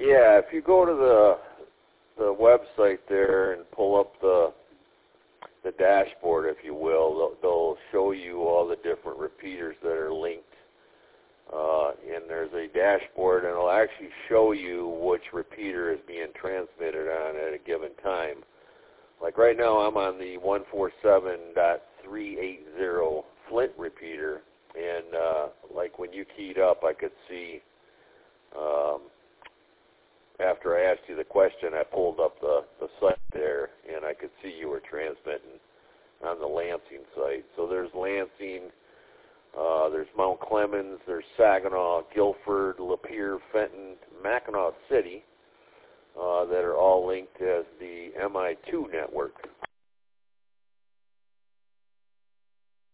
Yeah, if you go to the website there and pull up the dashboard, if you will, they'll show you all the different repeaters that are linked. And there's a dashboard, and it'll actually show you which repeater is being transmitted on at a given time. Like right now, I'm on the 147.380 Flint repeater, and like when you keyed up, I could see, after I asked you the question, I pulled up the site there, and I could see you were transmitting on the Lansing site. So there's Lansing, there's Mount Clemens, there's Saginaw, Guilford, Lapeer, Fenton, Mackinac City, that are all linked as the MI2 network.